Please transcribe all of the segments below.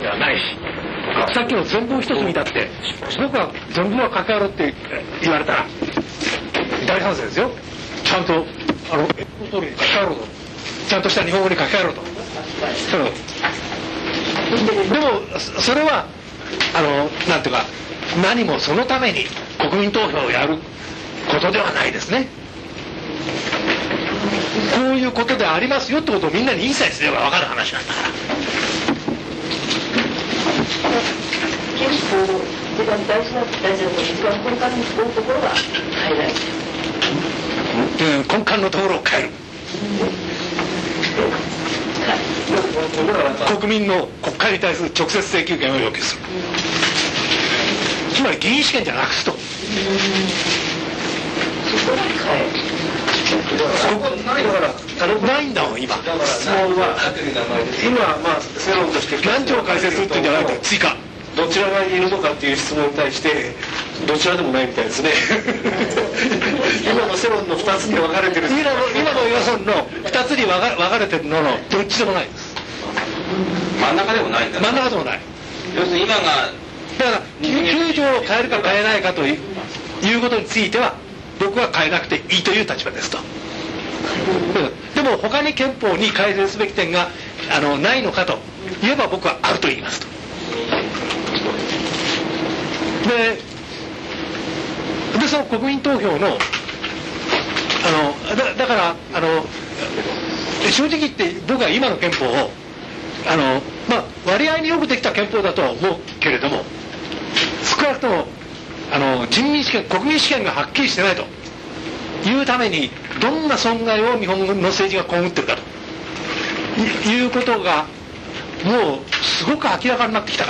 ではないし、さっきの全文一つ見たって僕は全文は書き換えろって言われたら大賛成ですよ。ちゃんと通りに書き換えろと、ちゃんとした日本語に書き換えろと。でもそれはなんていうか、何もそのために国民投票をやることではないですね。こういうことでありますよってことをみんなにインサイトすれば分かる話なんだから。 結構一番大事なところ、一番根幹のところは変えない。 根幹のところを変える。国民の国会に対する直接請求権を要求する。つまり議員試験じゃなくすと。 そこは変える。 ないんだもん今。 質問は今世論として何条改正するってんじゃないと追加。 どちら側にいるのかっていう質問に対してどちらでもないみたいですね。今の世論の2つに分かれてる。 今の世論の2つに分かれてるののどっちでもないです。 真ん中でもないんだ。 真ん中でもない。 要するに今がだから9条を変えるか変えないかということについては僕は変えなくていいという立場ですと。でも他に憲法に改正すべき点がないのかと言えば僕はあると言いますと。でその国民投票のだから正直言って僕は今の憲法を割合によくできた憲法だとは思うけれども、少なくとも国民主権がはっきりしてないというためにどんな損害を日本の政治が被ってるかということがもうすごく明らかになってきたから、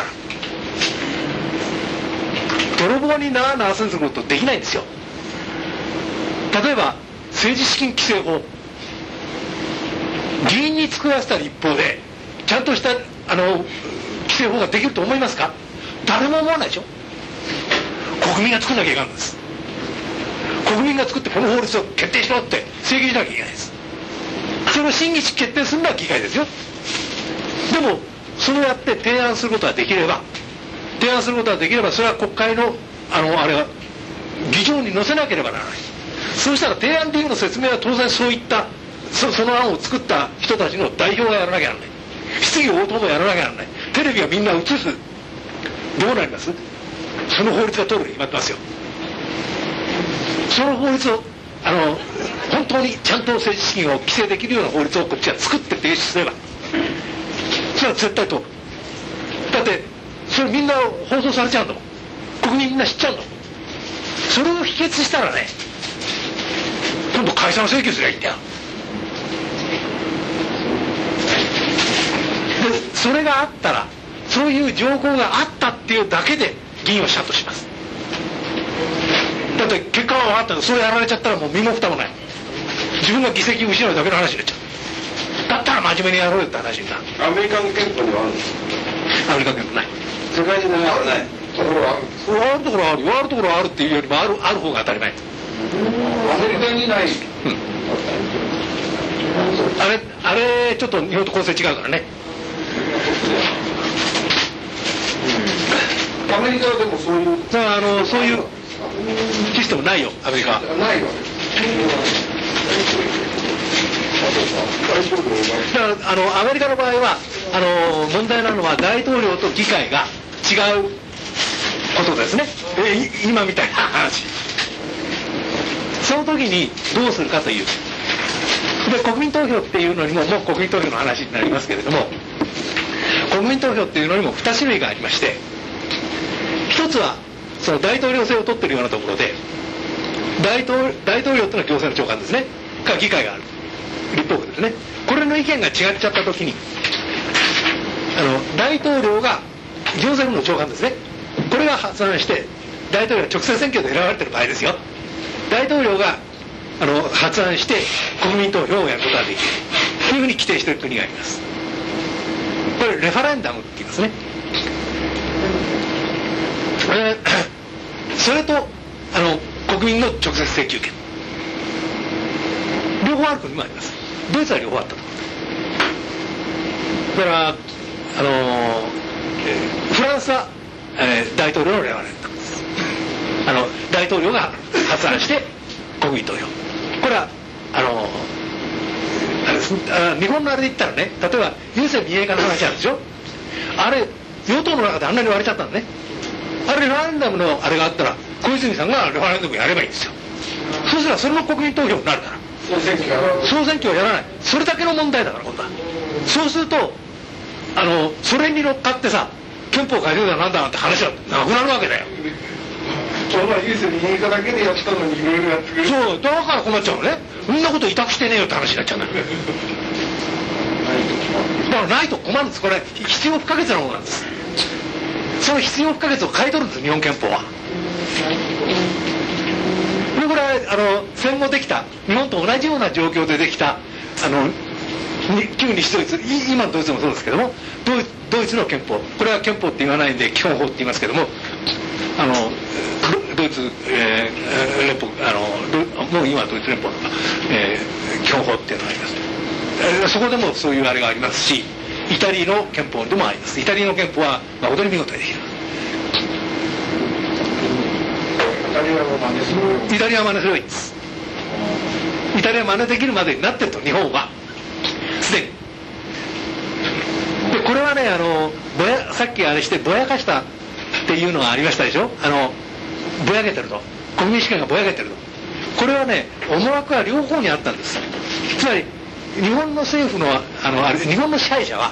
泥棒に縄をすることできないんですよ。例えば政治資金規正法、議員に作らせた一方でちゃんとした規正法ができると思いますか？誰も思わないでしょ。国民が作んなきゃいけないんです。国民が作ってこの法律を決定しろって請求しなきゃいけないです。それを審議し決定するのは議会ですよ。でもそうやって提案することができればそれは国会のあれは議場に載せなければならない。そうしたら提案理由の説明は当然そういったその案を作った人たちの代表がやらなきゃならない。質疑応答もやらなきゃならない。テレビがみんな映す。どうなります？その法律が通るに決まってますよ。その法律を本当にちゃんと政治資金を規制できるような法律をこっちは作って提出すればそれは絶対通る。だってそれみんな放送されちゃうんだもん。国民みんな知っちゃうんだもん。それを否決したらね、今度解散請求すればいいんだよ。でそれがあったら、そういう条項があったっていうだけで議員はシャッとします。だって結果は分かったけど、それやられちゃったらもう身も蓋もない。自分が議席を失うだけの話になっちゃう。だったら真面目にやろうよって話になる。 アメリカの憲法にはあるんですか？ アメリカ憲法ない。 世界中でもあるないところはあるんですか？ あるところはあるよ。あるところはあるっていうよりもある方が当たり前。 アメリカにない、 あれちょっと日本と構成違うからね。 アメリカはでもそういうそういうシステムないよ、アメリカは。 ないわけだからアメリカの場合は問題なのは大統領と議会が違うことですね。今みたいな話。その時にどうするかという。で国民投票っていうのにもう国民投票の話になりますけれども、国民投票っていうのにも2種類がありまして、一つはその大統領制を取ってるようなところで、大統領っていうのは行政の長官ですね、か議会がある立法府ですね。これの意見が違っちゃった時に大統領が行政府の長官ですね、これが発案して大統領が直接選挙で選ばれてる場合ですよ。大統領が発案して国民投票をやることができるというふうに規定している国があります。これレファレンダムって言いますね。それと国民の直接請求権、両方ある国もあります。ドイツは両方あったと。だからフランスは、大統領のレファレンダム、大統領が発案して国民投票。これは日本のあれで言ったらね、例えば郵政民営化の話あるでしょ。あれ与党の中であんなに割れちゃったのね。あれレファレンダムのあれがあったら小泉さんがレファレンダムやればいいんですよ。そうしたらそれも国民投票になるから。総選挙はやらない。それだけの問題だから今度は。そうするとそれに乗っかってさ、憲法改正だなんだなんて話はなくなるわけだよ。 その郵政民営化だけでやったのにいろいろやってくれる。 そうだから困っちゃうのね。そんなこと委託してねえよって話になっちゃうんだ。だからないと困るんです。これ必要不可欠なものなんです。その必要不可欠を変えとるんです日本憲法は。これ戦後できた日本と同じような状況でできた旧西ドイツ、今のドイツもそうですけども、ドイツの憲法、これは憲法って言わないんで基本法って言いますけども、ドイツ、連邦もう今はドイツ連邦の、基本法っていうのがあります。そこでもそういうあれがありますし、イタリアの憲法でもあります。イタリアの憲法は誠に見事にできる。イタリアは真似すればいいです。イタリアは真似できるまでになってると日本はすでに。でこれはねさっきあれしてぼやかしたっていうのがありましたでしょ。ぼやけてると、国民主権がぼやけてると。これはね思惑は両方にあったんです。つまり日本の政府の日本の支配者は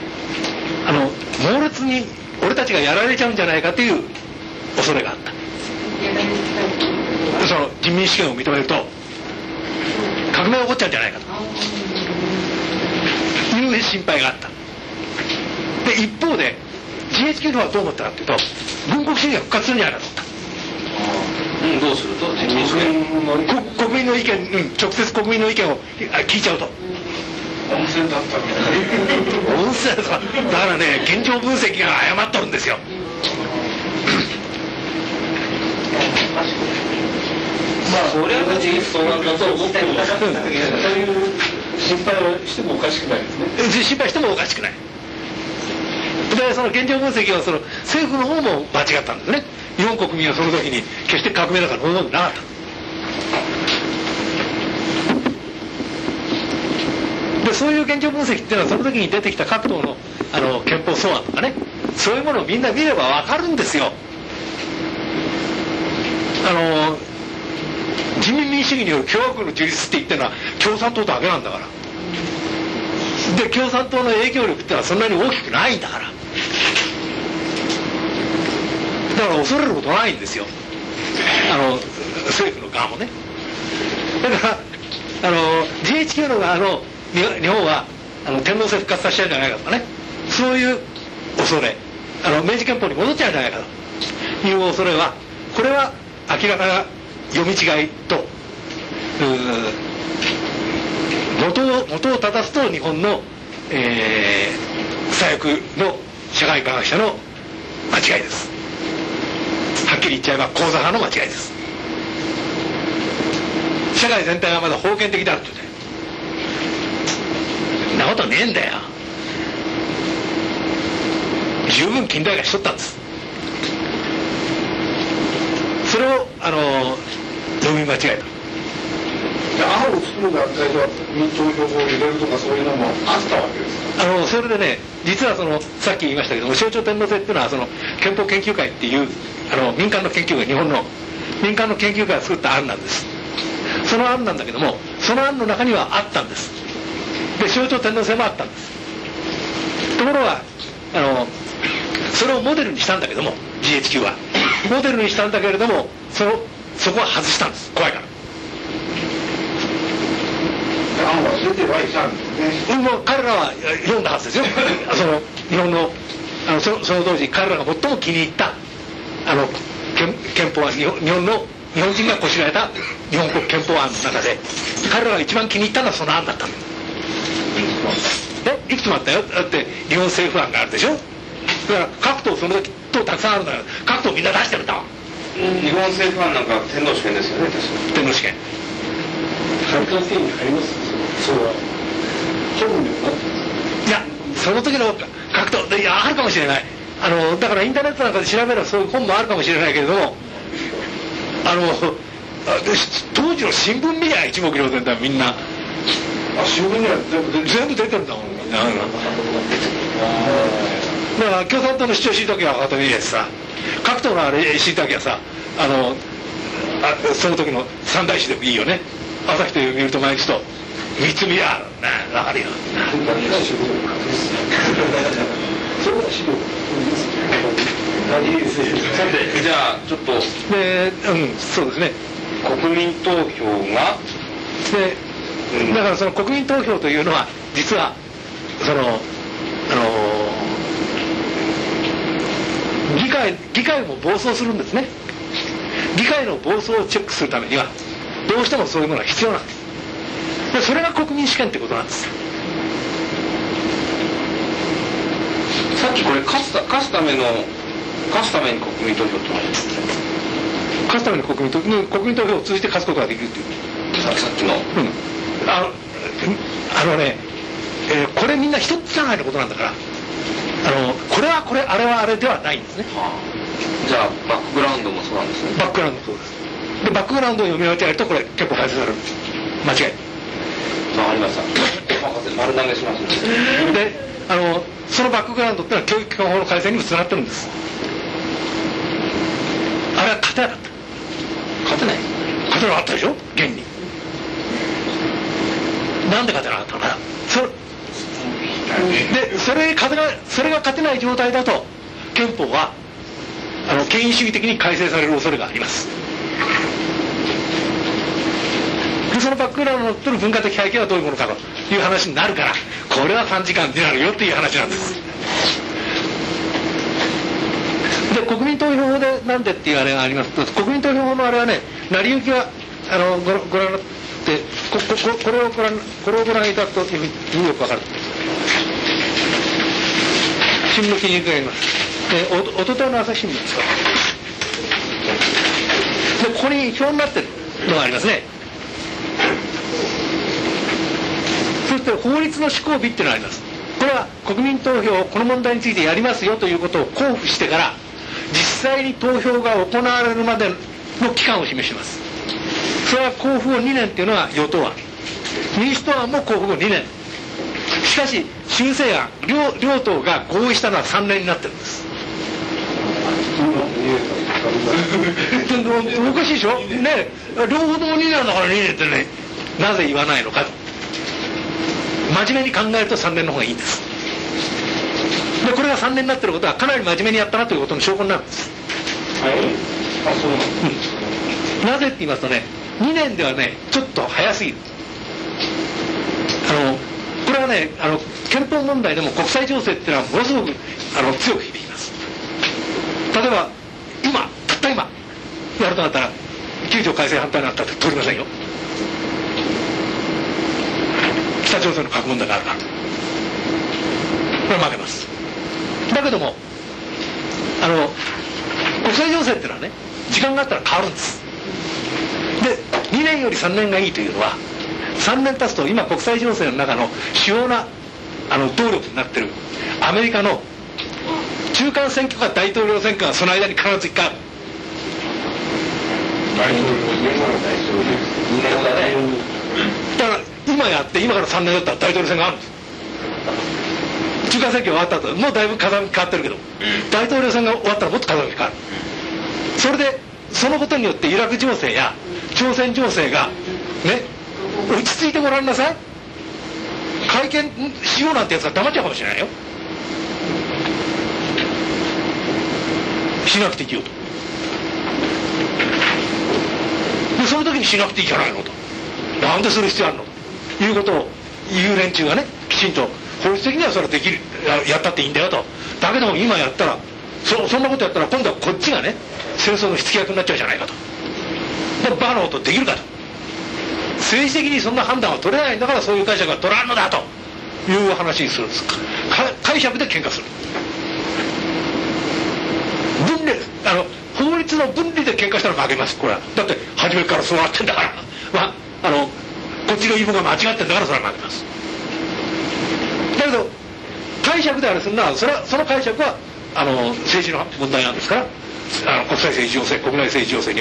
猛烈に俺たちがやられちゃうんじゃないかという恐れがあった。その人民主権を認めると革命が起こっちゃうんじゃないかという心配があった。で一方で GHQ はどう思ったかというと、軍国主義が復活するんじゃないかと思った。 どうすると人民主権国民の意見、直接国民の意見を聞いちゃうと。 温泉だったみたいな。 温泉だからね、現状分析が誤っとるんですよ。 それは事実そうなんだと思ってもそういう心配をしてもおかしくないですね。 心配してもおかしくない。でその現状分析は政府の方も間違ったんですね。日本国民はその時に決して革命だから思うものなかった。でそういう現状分析っていうのはその時に出てきた各党の憲法草案とかね、そういうものをみんな見れば分かるんですよ。人民民主主義による共和国の樹立って言ってるのは共産党だけなんだから。で共産党の影響力ってのはそんなに大きくないんだから。だから恐れることないんですよ、政府の側もね。だからGHQ の側の日本は天皇制復活させちゃうんじゃないかとかね、そういう恐れ、明治憲法に戻っちゃうんじゃないかという恐れは、これは明らかな読み違いと元を正すと日本の、左翼の社会科学者の間違いです。はっきり言っちゃえば講座派の間違いです。社会全体がまだ封建的だって言って、そんなことねえんだよ。十分近代化しとったんです。それを読み間違えた。 案を作る段階では投票を入れるとかそういうのもあったわけですか。 それでね、実はさっき言いましたけども、象徴天皇制っていうのは憲法研究会っていう民間の研究会、日本の民間の研究会が作った案なんです。その案なんだけども、その案の中にはあったんです。で象徴天皇制もあったんです。ところがそれをモデルにしたんだけども、 GHQ はモデルにしたんだけれども、そこは外したんです。怖いから。 案は出てはいたんですね。 もう彼らは読んだはずですよ。日本のその当時彼らが最も気に入った憲法は日本人がこしらえた日本国憲法案の中で、彼らが一番気に入ったのはその案だったの。いくつもあったよ。だって日本政府案があるでしょ。だから各党その時党たくさんあるんだから、各党みんな出してるんだわ。 日本政府案なんか天皇試験ですよね、確か天皇試験。 反感定義に入ります。そうは本にもなってます。 いやその時の各党であるかもしれない。 だからインターネットなんかで調べればそういう本もあるかもしれないけれども、当時の新聞見りゃ一目瞭然だよみんな。 新聞には全部出てるんだもんみんな。だから共産党の主張しいたけは分かったらいいやつさ、各党のあれしいたけはさ、その時の三大紙でもいいよね。朝日と読売と毎日と三つ見や分かるよ。 じゃあちょっとで、そうですね。 国民投票がで、だからその国民投票というのは実はその議会も暴走するんですね。議会の暴走をチェックするためにはどうしてもそういうものが必要なんです。でそれが国民主権ってことなんです。 さっきこれ勝つために国民投票ってのは勝つために国民投票を通じて勝つことができるっていう。 さっきのこれみんな一つじゃないのことなんだから、これはこれあれはあれではないんですね。 じゃあバックグラウンドもそうなんですね。 バックグラウンドもそうです。でバックグラウンドを読み間違えるとこれ結構改正されるんです。間違い。 わかりました。丸投げしますね。 でそのバックグラウンドってのは教育基本法の改正にもつながってるんです。あれは勝てなかった。勝てなかったでしょ現に。なんで勝てなかったのかな。でそれが勝てない状態だと憲法は権威主義的に改正される恐れがあります。でそのバックグラウンドのとる文化的背景はどういうものかという話になるから、これは短時間になるよっていう話なんです。で国民投票法でなんでっていうあれがありますと、国民投票法のあれはね、成り行きはご覧になってこれをご覧いただくとよくわかる。新聞記入があります。おとといの朝日新聞ですか。でここに表になってるのがありますね。そして法律の施行日っていうのがあります。これは国民投票をこの問題についてやりますよということを公布してから実際に投票が行われるまでの期間を示します。それは公布後2年っていうのは与党案、民主党案も公布後2年。しかし修正案 両党が合意したのは3年になってるんです。おかしいでしょね。両方とも2年だから2年ってね、なぜ言わないのかと。真面目に考えると3年の方がいいんです。でこれが3年になってることはかなり真面目にやったなということの証拠になるんです。なぜって言いますとね、2年ではねちょっと早すぎる。これはね憲法問題でも国際情勢っていうのはものすごく強く響きます。例えばたった今やるとなったら9条改正反対になったって通りませんよ。北朝鮮の核問題があるからこれ負けます。だけども国際情勢っていうのはね時間があったら変わるんです。で2年より3年がいいというのは3年経つと今国際情勢の中の主要な動力になってるアメリカの中間選挙か大統領選挙がその間に必ず1回ある。だから今やって今から3年だったら大統領選があるんです。中間選挙終わった後もうだいぶ風向き変わってるけど、大統領選が終わったらもっと風向き変わる。それでそのことによってイラク情勢や朝鮮情勢がね落ち着いてごらんなさい。会見しようなんてやつが黙っちゃうかもしれないよ。しなくていいよと。でその時にしなくていいじゃないのと。なんでする必要あるのということを言う連中がねきちんと法律的にはそれはできる やったっていいんだよと。だけども今やったらそんなことやったら今度はこっちがね戦争の火付け役になっちゃうじゃないかと。でバーのことできるかと。政治的にそんな判断は取れないんだからそういう解釈は取らんのだという話にするんです。解釈で喧嘩する。分離法律の分離で喧嘩したら負けます。これはだって初めからそうなってんだから、こっちの言い分が間違ってんだからそれは負けます。だけど解釈であれするのはその解釈は政治の問題なんですから、国際政治情勢、国内政治情勢に